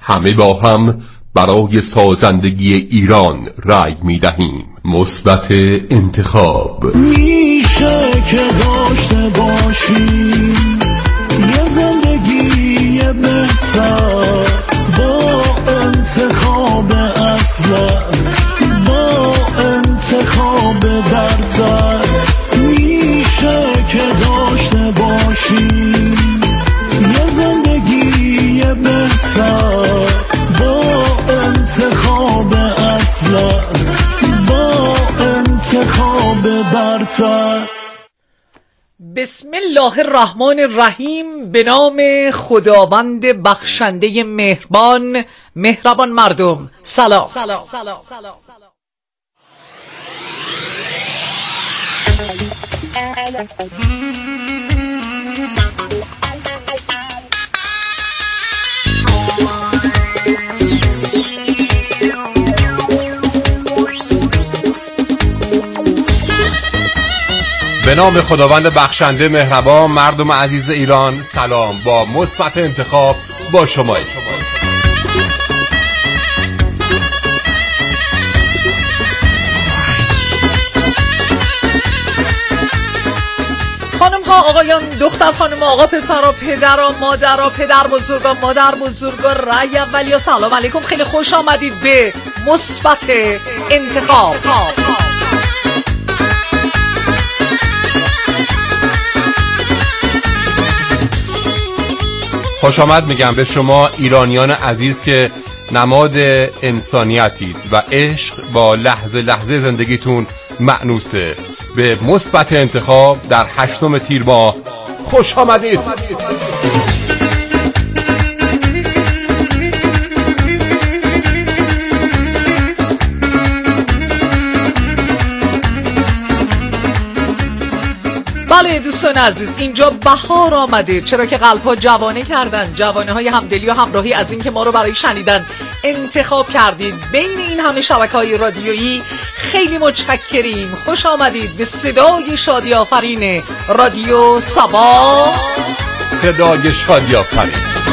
همه با هم برای سازندگی ایران رأی می‌دهیم. مثبت انتخاب. میشه که داشته باشیم یه زندگی بهتر با انتخاب اصلا، با انتخاب برتر. میشه که داشته باشیم یه زندگی بهتر با انتخاب اصلا، با انتخاب برتر. بسم الله الرحمن الرحیم. به نام خداوند بخشنده مهربان مردم. سلام. به نام خداوند بخشنده مهربان مردم عزیز ایران، سلام. با مثبت انتخاب با شما. خانم ها، آقایان، دختر خانم، آقا پسرا، پدرا، مادرا، پدر بزرگا، مادر بزرگا، رأی اولیا، سلام علیکم. خیلی خوش آمدید به مثبت انتخاب. خوش آمد میگم به شما ایرانیان عزیز که نماد انسانیتید و عشق با لحظه لحظه زندگیتون مأنوسه. به مثبت انتخاب در 8 تیر ماه خوش آمدید. بله دوستان عزیز، اینجا بهار آمده، چرا که قلب‌ها جوانه کردن. جوانه‌های همدلی و همراهی از این که ما رو برای شنیدن انتخاب کردید بین این همه شبکه‌های رادیویی خیلی متشکریم. خوش آمدید به صدای شادی آفرین رادیو سبا، صدای شادی آفرین.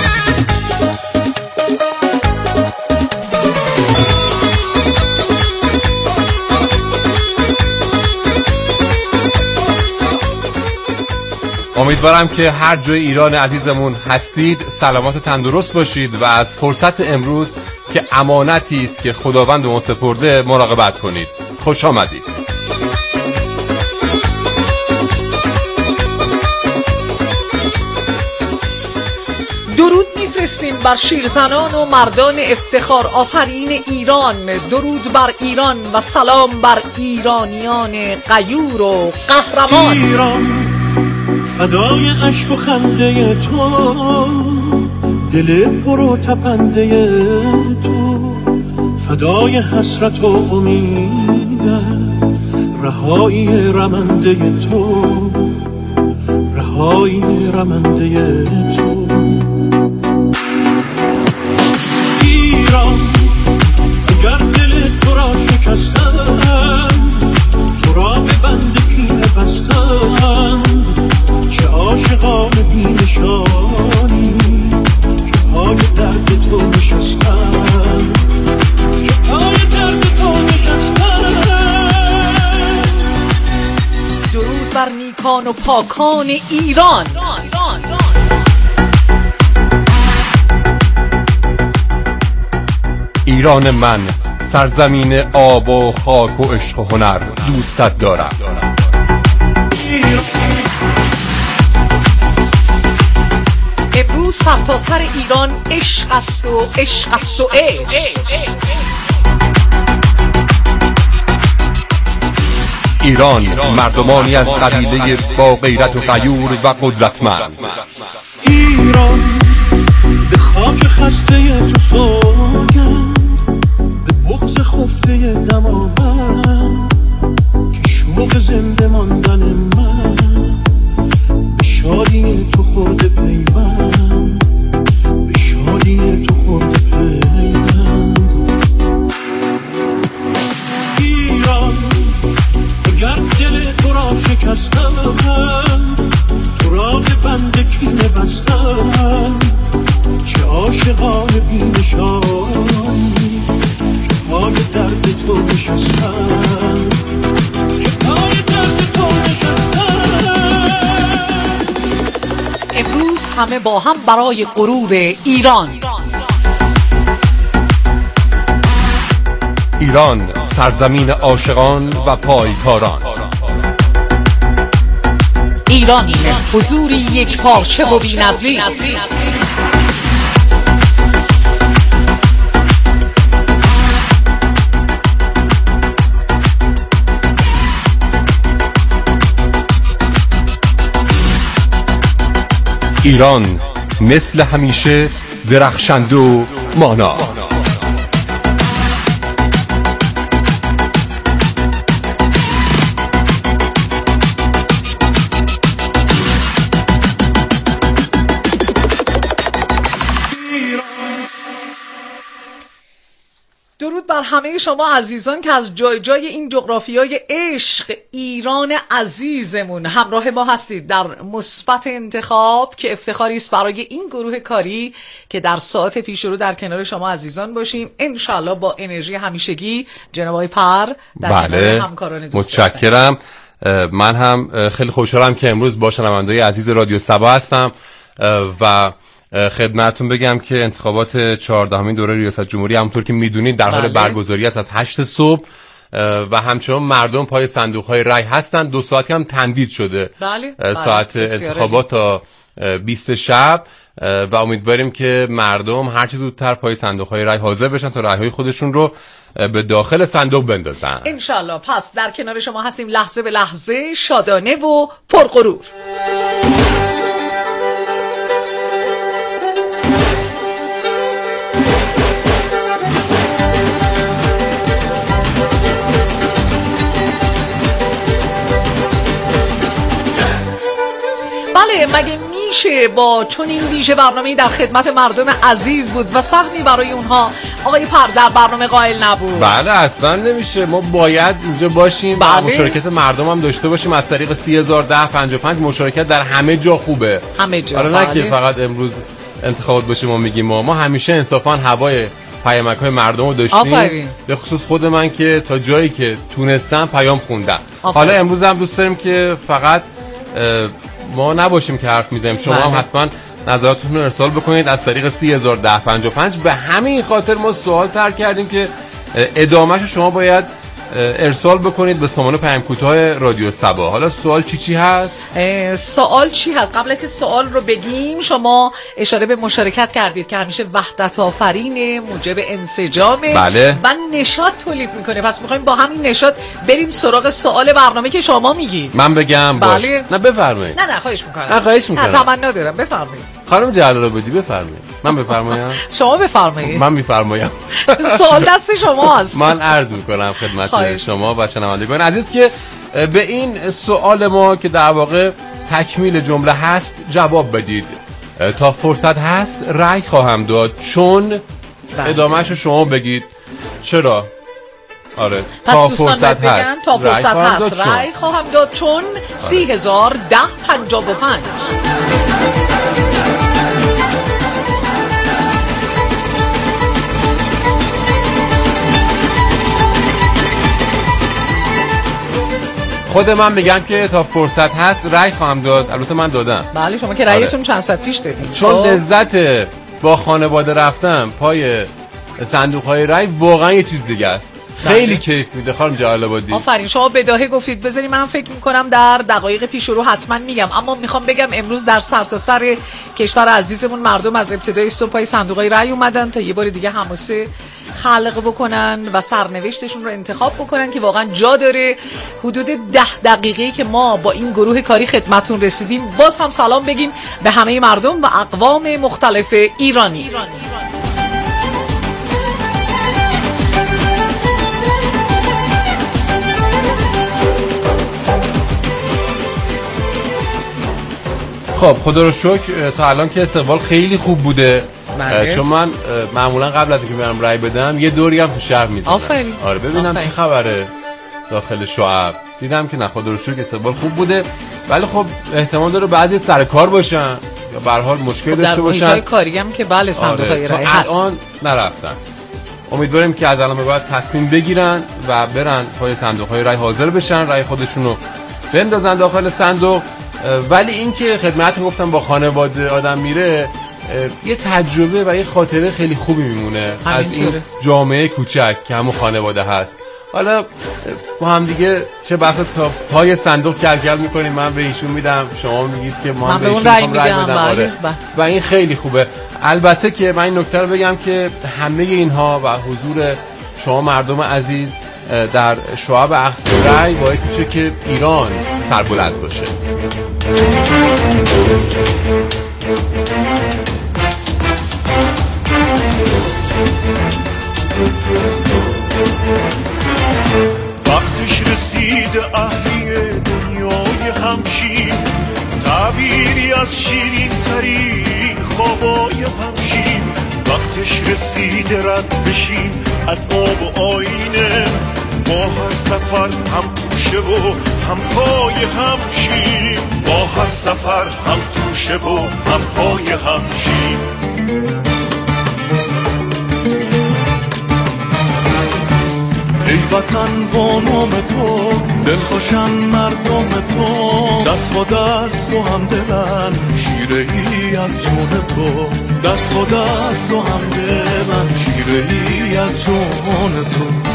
امیدوارم که هر جای ایران عزیزمون هستید سلامت و تندرست باشید و از فرصت امروز که امانتی است که خداوند به ما سپرده مراقبت کنید. خوش آمدید. درود میفرستیم بر شیرزنان و مردان افتخار آفرین ایران. درود بر ایران و سلام بر ایرانیان غیور و قهرمان. ایران فدای عشق و خنده تو، دل پر و تپنده تو، فدای حسرت و امیدم، رهایی رمنده تو، رهایی رمنده تو. ایران اگر دل تو را شکستن، تو را به بند کینه بستن، چه عاشقان بی‌نشانی که پای درد تو نشستن، که پای درد تو نشستن. درود بر نیکان و پاکان ایران. ایران من، سرزمین آب و خاک و عشق و هنر، دوستت دارم. امروز سرتاسر ایران عشق است و عشق است و عشق. ایران مردمانی از قبیله با غیرت و غیور و قدرتمند. ایران به خاک خسته تو سوگند، به بغض خفته دماوند، که شوق زنده ماندن من به شادی تو خورده پیوند، به شادی تو خورده پیوند. ایران اگر دل تو را شکستم، تو را به بند کینه بستم، چه عاشقان بی‌نشانی که پای درد تو نشستن، که پای درد تو نشستن. امروز همه با هم برای غرور ایران. ایران سرزمین عاشقان و پایکاران. ایران حضوری یک پارچه و بی‌نظیر. ایران مثل همیشه درخشند و مانا. درود بر همه شما عزیزان که از جای جای این جغرافیای عشق ایران عزیزمون همراه ما هستید در مثبت انتخاب، که افتخاری است برای این گروه کاری که در ساعت پیش رو در کنار شما عزیزان باشیم، انشالله با انرژی همیشگی. جناب آقای پر در کنار همکاران دوست متشکرم. من هم خیلی خوشحالم که امروز با شنونده‌های عزیز رادیو سبا هستم و خدمتتون بگم که انتخابات 14مین دوره ریاست جمهوری همونطور که میدونید در حال برگزاری است از 8 صبح و همچنان مردم پای صندوق‌های رای هستند. 2 ساعتی هم تمدید شده ساعت انتخابات تا 20 شب و امیدواریم که مردم هر چه زودتر پای صندوق‌های رای حاضر بشن تا رای‌های خودشون رو به داخل صندوق بندازن انشالله. پس در کنار شما هستیم لحظه به لحظه، شادانه و پرغرور. مگه میشه با چون این ویژه برنامه‌ای در خدمت مردم عزیز بود و سهمی برای اونها آقای پر در برنامه قائل نبود؟ بله اصلا نمیشه. ما باید اینجا باشیم و مشارکت مردم هم داشته باشیم از طریق 301055. مشارکت در همه جا خوبه، همه جا. حالا نه که فقط امروز انتخابات باشه ما میگیم ما همیشه انصافا هوای پیامک‌های مردم رو داشتیم. به خصوص خود من که تا جایی که تونستم پیام خوندم. حالا امروز هم دوست داریم که فقط ما نباشیم که حرف میزنیم، شما هم حتما نظراتتون رو ارسال بکنید از طریق 301055. به همین خاطر ما سوال طرح کردیم که ادامهشو شما باید ارسال بکنید به سامان پیام کوتاه رادیو سبا. حالا سوال چی هست؟ سوال چی هست؟ قبل که سوال رو بگیم، شما اشاره به مشارکت کردید که همیشه وحدت آفرین، موجب انسجام و نشاط تولید میکنه. پس میخوایم با همین نشاط بریم سراغ سوال برنامه که شما میگید. من بگم باش؟ نه بفرمایید. نه خواهش میکنم. نه خواهش میکنم. تمنا دارم، بفرمایید. خانم جلال‌آبادی بفرمایید. من بفرمایم؟ شما بفرمایید. من میفرمایم. سوال دست شماست. من عرض میکنم خدمت شما و شنوندگان عزیز که به این سوال ما که در واقع تکمیل جمله هست جواب بدید. تا فرصت هست رأی خواهم داد، چون ادامهش رو شما بگید. چرا؟ آره تا فرصت هست تا فرصت هست رأی خواهم داد، چون 301055. خود من میگم که تا فرصت هست رأی خواهم داد. البته من دادم. بله شما که رأیتون چند ساعت پیش دادید. چون لذت با خانواده رفتن پای صندوق‌های رأی واقعا یه چیز دیگه است. خیلی کیف میده خانم جلال‌آبادی. آفرین. شما بداهه گفتید، بذاری من فکر میکنم در دقایق پیش رو حتما میگم، اما میخوام بگم امروز در سرتاسر کشور عزیزمون مردم از ابتدای صبح پای صندوق‌های رأی اومدن تا یه بار دیگه حماسه خلق بکنن و سرنوشتشون رو انتخاب بکنن که واقعا جا داره. حدود 10 دقیقه‌ای که ما با این گروه کاری خدمتون رسیدیم، باز هم سلام بگیم به همه مردم و اقوام مختلف ایرانی. خب خدا رو شکر تا الان که استقبال خیلی خوب بوده. چون من معمولا قبل از اینکه برم رای بدم یه دوری هم تو شهر میزنم. آره ببینم چه خبره داخل شعب. دیدم که نه خدا رو شکر استقبال خوب بوده، ولی خب احتمال داره بعضی سر کار باشن یا به هر حال مشکل در داشته باشن. محیط‌های کاری هم که بله صندوق‌های رای هست. الان نرفتن. امیدواریم که از الان به بعد تصمیم بگیرن و برن پای صندوق‌های رای حاضر بشن، رای خودشون رو بندازن داخل صندوق. ولی این که خدمتتون گفتم با خانواده آدم میره یه تجربه و یه خاطره خیلی خوبی میمونه از این جامعه کوچک که همون خانواده هست. حالا با هم دیگه چه بسا تا پای صندوق کلکل میکنیم، من به ایشون میدم، شما میگید که من به ایشون رای میدم. و این خیلی خوبه. البته که من این نکته رو بگم که همه اینها و حضور شما مردم عزیز در شعب اخذ رای باعث میشه که ایران سربلند باشه. وقتش رسید اهلی دنیای همشین، تعبیری از شیرین ترین خوابای همشین. وقتش رسید رد بشیم از آب و آینه، با هر سفر هم توشه و هم پای همشین. با هر سفر هم توشه و هم پای همشین. ای وطن و نام تو، دلخوشن مردم تو، دست و دست و هم دلن شیره ای از جون تو. دست و دست و هم دلن شیره ای از جون تو.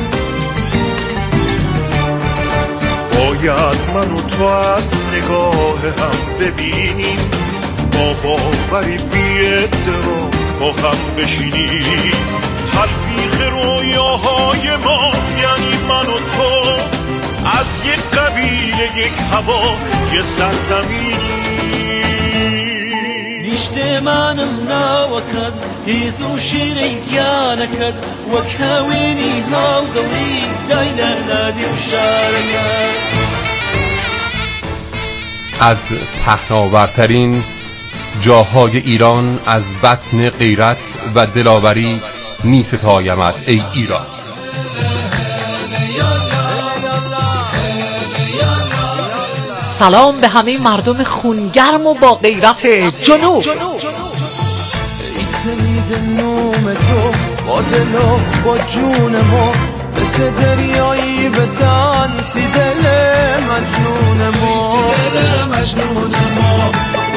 باید من و تو از نگاه هم ببینیم، با باوری بی‌ادعا با هم بشینیم. تلفیق رویاهای ما یعنی من و تو، از یک قبیله یک هوا یه سرزمینی. نیشته منم ناوکد هیزو شیری گیانکد، وک هاوینی هاو دلی دایلا نادی مشارکد. از پهناورترین جاهای ایران از بطن غیرت و دلاوری می ستایمت ای ایران. سلام به همه مردم خونگرم و با غیرت جنوب. تنید نوم تو با دل و با جون ما، مثل دریایی به تنسی دل مجنون ما.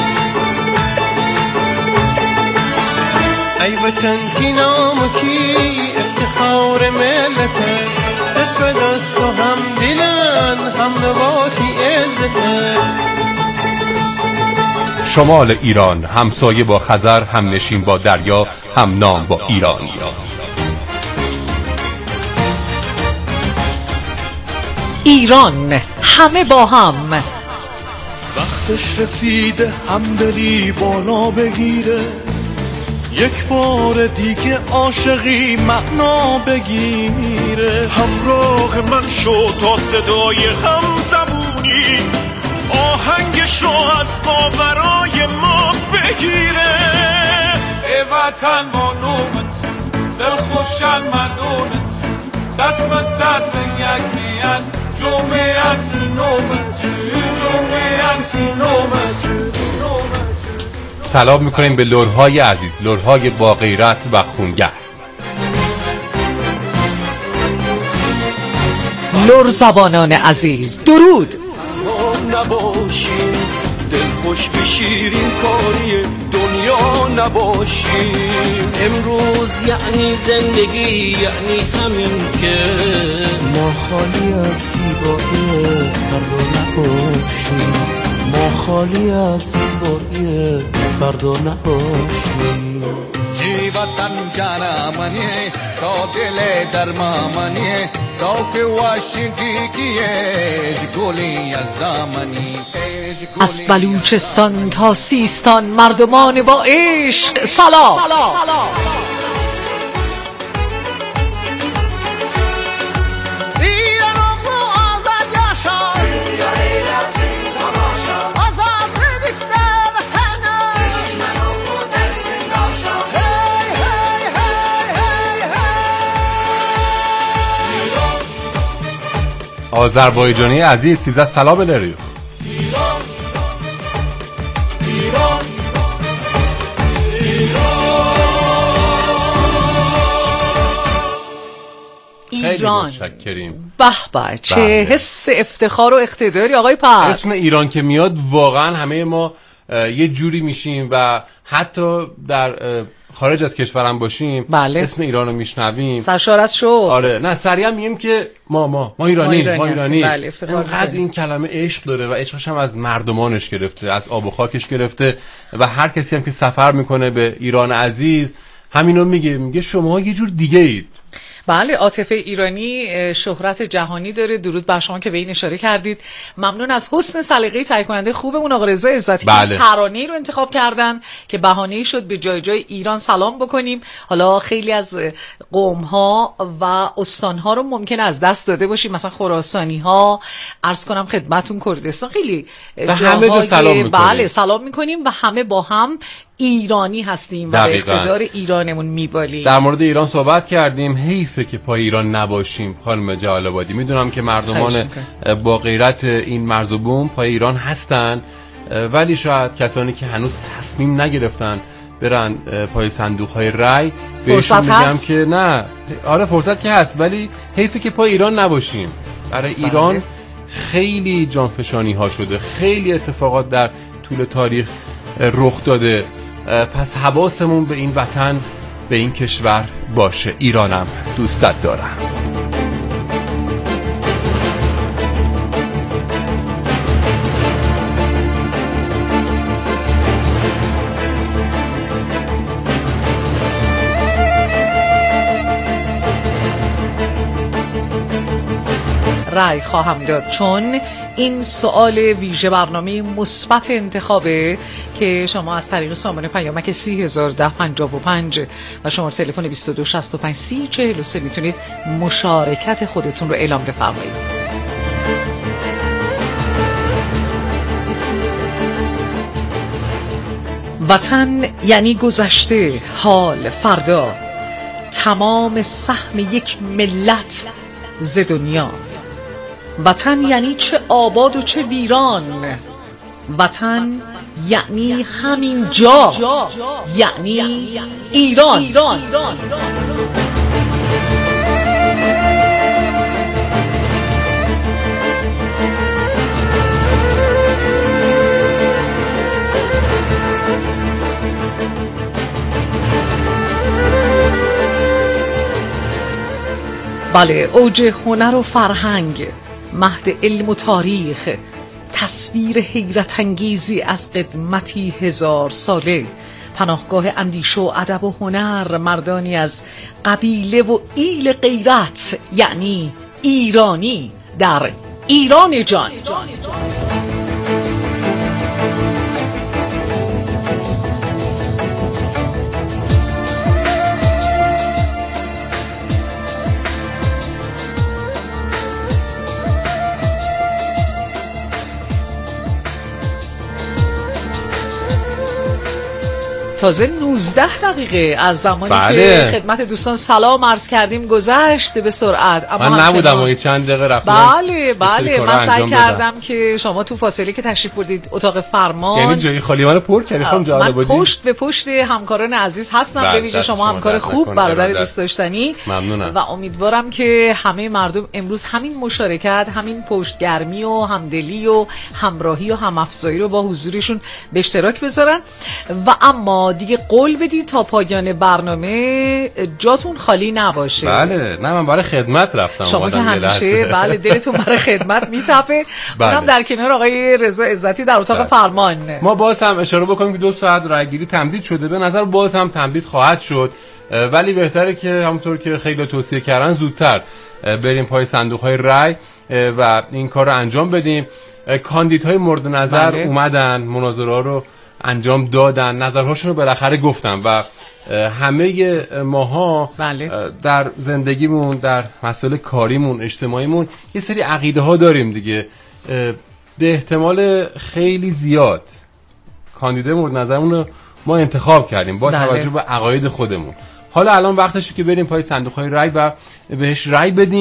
ای وطن کی نام کی افتخار ملته، دست به دست و هم دیلن هم نواتی عزته. شمال ایران همسایه با خزر، هم نشین با دریا، هم نام با ایران. ایران همه با هم. وقتش رسیده همدلی بالا بگیره، یک بار دیگه عاشقی معنا بگیره. همراه من شو تا صدای هم زبونی آهنگش رو از باورای ما بگیره. ای وطن با نومت دل خوشن مردونت، دست به دست یک میان جمعیت نومت، جمعیت نومت. سلام میکنیم به لرهای عزیز، لرهای با غیرت و خونگر. لر زبانان عزیز درود. نباشیم دلخوش بشیریم کاری دنیا نباشیم. امروز یعنی زندگی، یعنی همین که ما خالی از زیبایی فردا نباشیم. ما خالی از زیبایی فردا نباشیم. جیوتن جانا منی تا دل درما منی تا که واشنگی کیه گلی از دامنی. از بلوچستان تا سیستان مردمان با عشق سلام. آذربایجانی عزیز 13 سلام بلریو. ایران. متشکریم. به به، چه حس افتخار و اقتداری آقای پس. اسم ایران که میاد واقعا همه ما یه جوری میشیم و حتی در خارج از کشورم باشیم بله. اسم ایران رو میشنویم سرشار از شو. آره نه سریع میگیم که ما ایرانی. بله، اینقدر این کلمه عشق داره و عشقش هم از مردمانش گرفته، از آب و خاکش گرفته و هر کسی هم که سفر میکنه به ایران عزیز همینو میگه شما یه جور دیگه اید. بله، عاطفه ایرانی شهرت جهانی داره. درود بر شما که به این اشاره کردید. ممنون از حسن سلیقه تهیه کننده خوبمون آقا رضا عزتی. بله. ترانه‌ای رو انتخاب کردن که بهانه‌ای شد به جای جای ایران سلام بکنیم. حالا خیلی از قوم‌ها و استان‌ها رو ممکن از دست داده باشیم، مثلا خراسانی‌ها، عرض کنم خدمتون کردستان، خیلی همه جا سلام می‌کنیم. بله سلام می‌کنیم و همه با هم ایرانی هستیم و به اقتدار ایرانمون میبالیم. در مورد ایران صحبت کردیم، حیفه که پای ایران نباشیم. خانم جلال‌آبادی، میدونم که مردمان با غیرت این مرز و بوم پای ایران هستن، ولی شاید کسانی که هنوز تصمیم نگرفتن برن پای صندوق‌های رای بهشون میگم که نه، آره فرصت که هست، ولی حیفه که پای ایران نباشیم. برای ایران خیلی جانفشانی ها شده، خیلی اتفاقات در طول تاریخ رخ داده، پس حواسمون به این وطن، به این کشور باشه. ایرانم دوستت دارم. رای خواهم داد، چون این سوال ویژه برنامه مثبت انتخابه که شما از طریق سامانه پیامک 301055 و شماره تلفن 22653043 میتونید مشارکت خودتون رو اعلام بفرمایید. وطن یعنی گذشته، حال، فردا، تمام سهم یک ملت ز دنیا. وطن یعنی چه آباد و چه ویران، وطن یعنی همین جا، یعنی ایران. بله، اوج هنر و فرهنگ، مهد علم و تاریخ، تصویر حیرت انگیزی از قدمتی 1000 ساله، پناهگاه اندیشه و ادب و هنر، مردانی از قبیله و ایل غیرت، یعنی ایرانی در ایران جان. تازه 19 دقیقه از زمانی که خدمت دوستان سلام عرض کردیم گذشت به سرعت. اما من نبودم و چند دقیقه رفتم. بله من سعی کردم که شما تو فاصله که تشریف بردید اتاق فرمان، یعنی جای خالی من پور کردید. خانم جلال‌آبادی، من پشت به پشت همکاران عزیز هستم، به ویژه شما همکار خوب، برادر دوست داشتنی. ممنونم و امیدوارم که همه مردم امروز همین مشارکت، همین پشتگرمی و همدلی و همراهی و همافزایی رو با حضورشون به اشتراک بذارن. و اما دیگه قول بدید تا پایان برنامه جاتون خالی نباشه. بله، نه من برای خدمت رفتم. شما که همیشه بله دلتون برای خدمت میتپه. اونم در کنار آقای رضا عزتی در اتاق فرمان. ما باز هم اشاره بکنیم که 2 ساعت رایگیری تمدید شده، به نظر باز هم تمدید خواهد شد، ولی بهتره که همونطور که خیلی توصیه کردن زودتر بریم پای صندوق‌های رای و این کار رو انجام بدیم. کاندیدهای مورد نظر اومدن، مناظره رو انجام دادن، نظرهاشون رو بالاخره گفتن و همه ماها در زندگیمون، در مسائل کاریمون، اجتماعیمون یه سری عقیده ها داریم دیگه. به احتمال خیلی زیاد کاندیدای مورد نظرمون رو ما انتخاب کردیم با توجه به عقاید خودمون. حالا الان وقتشه که بریم پای صندوق‌های رای و بهش رای بدیم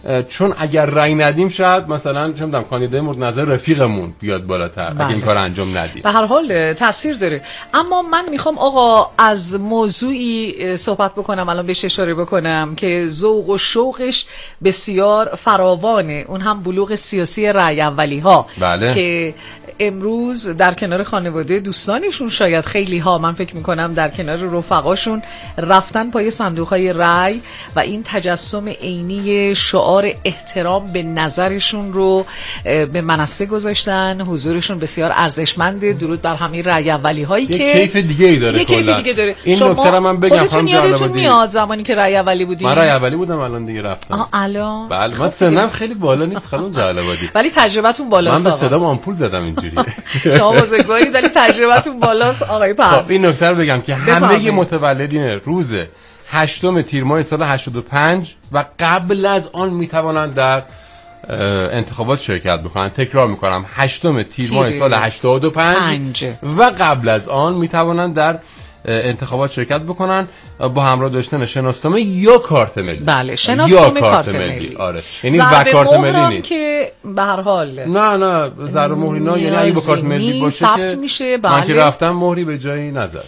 چون اگر رأی ندیم شاید مثلا چه می‌دونم کاندیدای مورد نظر رفیقمون بیاد بالاتر اگه این کار انجام ندیم. به هر حال تاثیر داره. اما من میخوام آقا از موضوعی صحبت بکنم، الان بهش اشاره بکنم که ذوق و شوقش بسیار فراوانه، اون هم بلوغ سیاسی رأی اولی‌ها. بله. که امروز در کنار خانواده دوستانشون شاید خیلی ها، من فکر میکنم در کنار رفقاشون رفتن پای صندوق‌های رأی و این تجسم عینی شعار احترام به نظرشون رو به منصه گذاشتن. حضورشون بسیار ارزشمنده. درود بر همین رأی اولی هایی که کیف دیگه ای داره کلا. این نکته من بگم خانم جلال‌آبادی، میاد زمانی که رأی اولی بودیم. من رأی اولی بودم، الان دیگه رفتم. الان بله من سنم خیلی بالا نیست خانم جلال‌آبادی، ولی تجربتون بالاست. من به صدام آمپول زدم اینجوری. شما بزرگوارید ولی تجربتون بالاست آقای پهلوی. خب این نکته رو بگم که همه متولدین روز 8 تیر ماه سال 85 و قبل از آن میتوانند در انتخابات شرکت بکنن. تکرار میکنم 8 تیر ماه سال 85 و قبل از آن میتوانند در انتخابات شرکت بکنن با همراه داشتن شناسنامه یا کارت ملی. بله شناسنامه کارت ملی. آره یعنی و کارت ملی نیست که به هر حال نه ضرب مهری نه، یعنی اگه با کارت ملی باشه که میشه. بله. من که رفتم مهری به جایی نزد.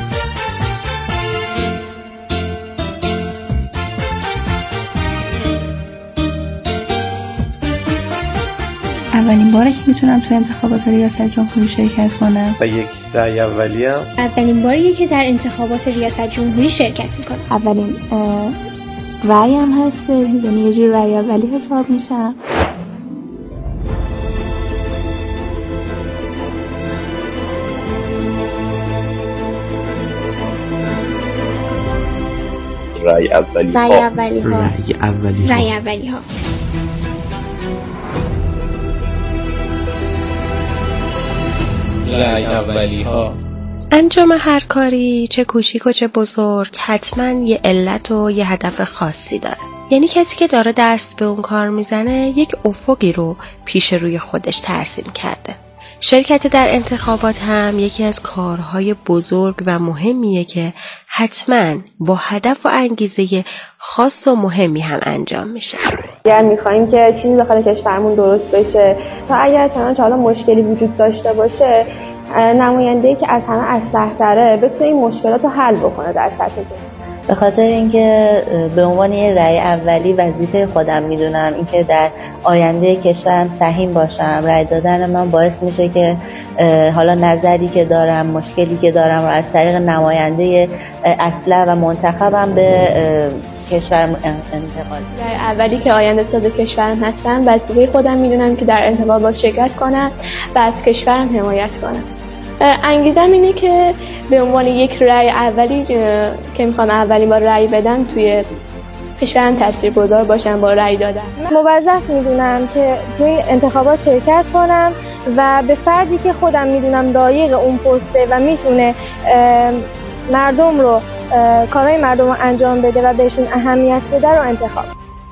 اولین باره که میتونم توی انتخابات ریاست جمهوری شرکت کنم و یک رأی اولیه. اولین باریه که در انتخابات ریاست جمهوری شرکت میکنم. اولین رأیم هست، یعنی یه جور رأی اولی حساب میشم. رأی اولی ها. انجام هر کاری چه کوچیک و چه بزرگ حتما یه علت و یه هدف خاصی داره. یعنی کسی که داره دست به اون کار میزنه یک افقی رو پیش روی خودش ترسیم کرده. شرکت در انتخابات هم یکی از کارهای بزرگ و مهمیه که حتما با هدف و انگیزه خاص و مهمی هم انجام میشه. اگر میخوایم که چیزی داخل کشورمون درست بشه، تا اگر چنانچه حالا مشکلی وجود داشته باشه، نماینده‌ای که از همه اصلح تره بتونه این مشکلات رو حل بکنه در سطح جمهوری. به خاطر اینکه به عنوان یه رأی اولی وظیفه خودم میدونم اینکه در آینده کشورم سهیم باشم. رأی دادن من باعث میشه که حالا نظری که دارم، مشکلی که دارم رو از طریق نماینده اصلح و منتخبم به کشورم انتقال. رأی اولی که آینده ساز کشورم هستم، وظیفه خودم میدونم که در انتخابات شرکت کنم و از کشورم حمایت کنم. انگیزم اینه که به عنوان یک رأی اولی که میخوام اولین بار رأی بدم توی کشورم تاثیرگذار باشم با رأی دادن. موظف میدونم که توی انتخابات شرکت کنم و به فردی که خودم میدونم لایق اون پسته و میتونه مردم رو کارهای مردم رو انجام بده و بهشون اهمیت بده رو انتخاب.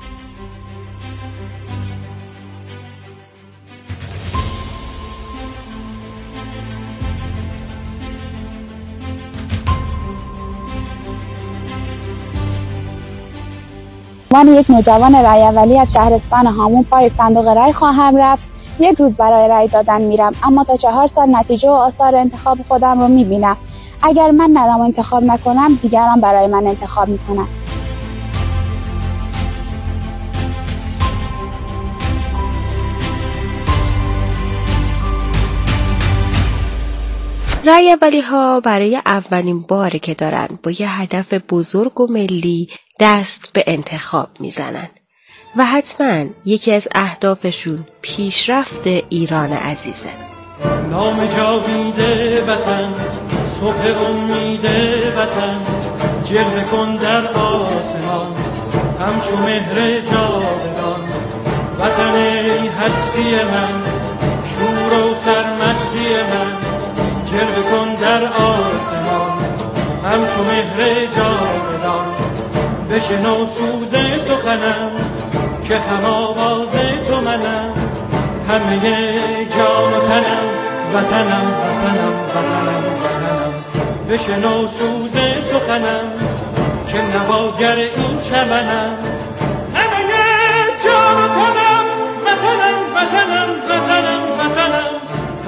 من یک نوجوان رأی اولی از شهرستان هامون پای صندوق رأی خواهم رفت. یک روز برای رأی دادن میرم، اما تا 4 سال نتیجه و آثار انتخاب خودم رو میبینم. اگر من نرم و انتخاب نکنم، دیگران برای من انتخاب میکنن. رأی اولی ها برای اولین باره که دارن با یه هدف بزرگ و ملی دست به انتخاب میزنن و حتما یکی از اهدافشون پیشرفت ایران عزیزه. نام جاوید وطن، صبح امید وطن، جلوه کن در آسمان همچو مهر جاودان. وطن ای هستی من، شور و سرمستی من، جلوه کن در آسمان همچو مهر جاودان. بشنو سوز سخنم که هم آواز تو منم، همه جان و تنم وطنم وطنم وطنم وطنم. بشنو سوز سخنم که نواگر این چمنم، همه جان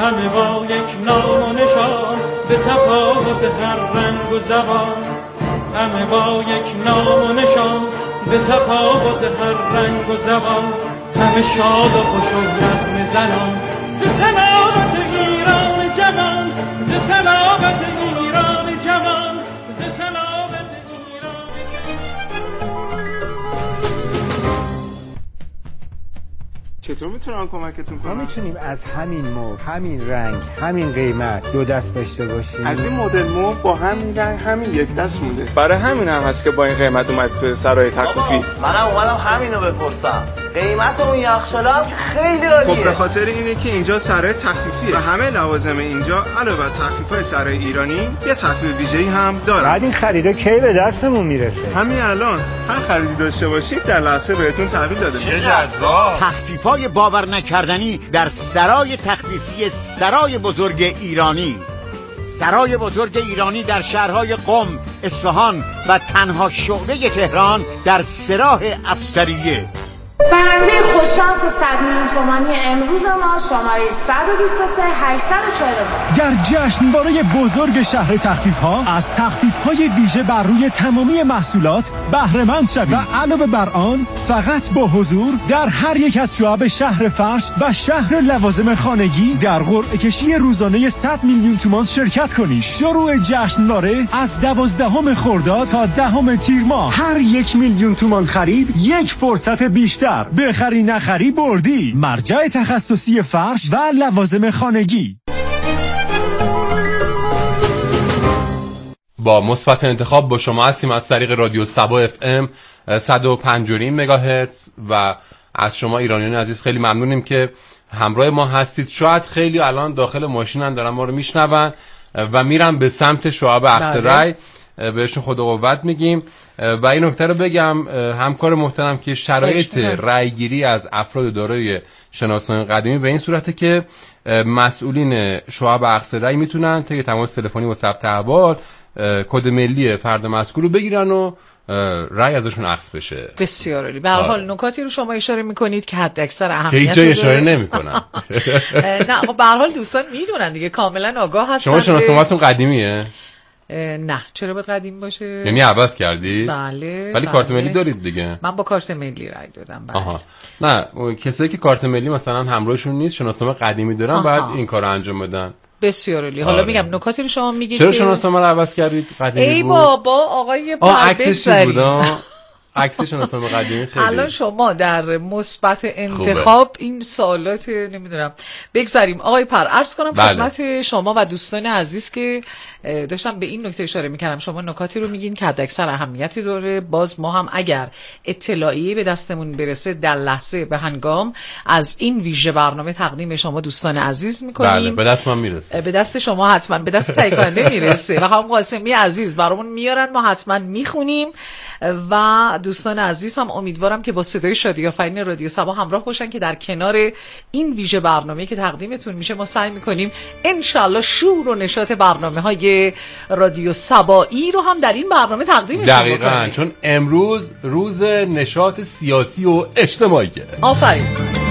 همه با یک نام و نشان به تفاوت هر رنگ و زبان، همه با یک نام و نشان به تفاوت هر رنگ و زبان، همه شاد و خوش و نغمه زنان ز سلامت ایران جوان، ز سلامت ایران جوان، ز سلامت ایران. چطور میتونم کمکتون کنم؟ ما میتونیم از همین مبل، همین رنگ، همین قیمت دو دست داشته باشیم. از این مدل مبل با همین رنگ همین یک دست مونده. برای همین هم هست که با این قیمت اومد تو سرای تخفیفی. منم اومدم همینو بپرسم. قیمت اون یخچال هم خیلی عالیه. خب به خاطر اینه که اینجا سرای تخفیفیه و همه لوازم اینجا علاوه بر تخفیفای سرای ایرانی یه تخفیف ویژه‌ای هم داره. بعد این خریدا کی به دستمون میرسه؟ همین الان هر خریدی داشته باشید در لحظه بهتون تحویل داده میشه. چه جذاب. تخفیفای باور نکردنی در سرای تخفیفی سرای بزرگ ایرانی. سرای بزرگ ایرانی در شهرهای قم، اصفهان و تنها شعبه تهران در سراح افسریه. برنده خوششانس 100 میلیون تومانی امروز ما شماره 123 849. در جشنواره بزرگ شهر تخفیف‌ها از تخفیف‌های ویژه بر روی تمامی محصولات بهره مند شوید و علاوه بر آن فقط با حضور در هر یک از شعب شهر فرش و شهر لوازم خانگی در قرعه کشی روزانه 100 میلیون تومان شرکت کنید. شروع جشنواره از 12 خرداد تا 10 تیر ماه. هر 1 میلیون تومان خرید یک فرصت بیشتر. بخری نخری بردی. مرجع تخصصی فرش و لوازم خانگی. با مثبت انتخاب با شما هستیم از طریق رادیو سبا FM 105.9 مگاهرتز و از شما ایرانیان عزیز خیلی ممنونیم که همراه ما هستید. شاید خیلی الان داخل ماشینن دارن ما رو میشنون و میرن به سمت شعب اقصی بهشون خدا قوت میگیم و این نکته رو بگم همکار محترم که شرایط رأیگیری از افراد دارای شناسنامه قدیمی به این صورته که مسئولین شعب اقصی رأی میتونن طی تماس تلفنی و ثبت احوال کد ملی فرد مذکور رو بگیرن و رأی ازشون اخذ بشه. بسیار عالی. به هر حال نکاتی رو شما اشاره میکنید که حد اکثر اهمیت هیچ جای اشاره نمیکنم. نه خب به هر حال دوستان میدونن دیگه، کاملا آگاه هستن. شما شناسنامه‌تون قدیمیه؟ نه چرا باید قدیم باشه؟ یعنی عوض کردی؟ بله. ولی کارت ملی دارید دیگه؟ من با کارت ملی رای دادم. بله. آها. نه کسایی که کارت ملی مثلا همراهشون نیست شناسنامه قدیمی دارن باید این کارو انجام بدن. بسیار عالی. حالا میگم نکاتی رو شما میگید چرا شناسنامه رو عوض کردید؟ قدیمی بود. ای بابا آقای عکسش بود. عکس شناسنامه قدیمی خیلی. الان شما در مثبت انتخاب خوبه. این سوالات نمیدونم بگذاریم. آقای پر عرض کنم خدمت شما و دوستان عزیز که داشتم به این نکته اشاره میکردم. شما نکاتی رو میگین که حداکثر اهمیتی داره. باز ما هم اگر اطلاعیه به دستمون برسه در لحظه به هنگام از این ویژه برنامه تقدیم شما دوستان عزیز میکنیم. بله به دست من میرسه. به دست شما حتما به دست تهیه کننده میرسه و خانم قاسمی عزیز برامون میارن، ما حتما میخونیم و دوستان عزیز هم امیدوارم که با صدای شادی آفرین رادیو سبا همراه باشن که در کنار این ویژه برنامه که تقدیمتون میشه ما سعی میکنیم انشالله شور و نشاط برنامه‌های رادیو سبایی رو هم در این برنامه تقدیمتون بکنیم. دقیقاً چون امروز روز نشاط سیاسی و اجتماعیه. آفرین.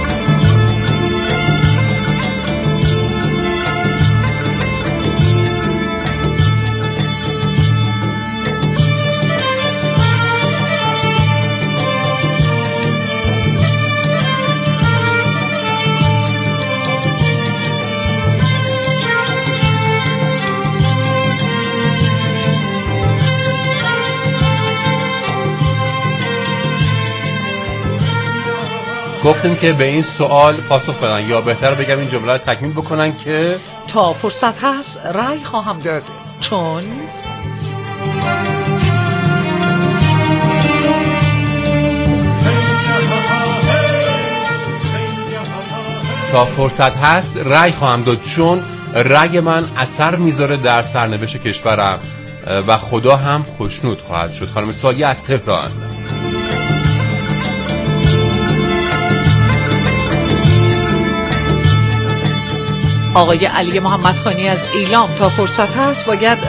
گفتیم که به این سوال پاسخ بدن یا بهتر بگم این جمله رو تکمیل بکنن که تا فرصت هست رأی خواهم داد چون تا فرصت هست رأی خواهم داد چون رأی من اثر میذاره در سرنوشت کشورم و خدا هم خوشنود خواهد شد. خانم سالی از تهران. آقای علی محمد خانی از ایلام تا فرصت هست باید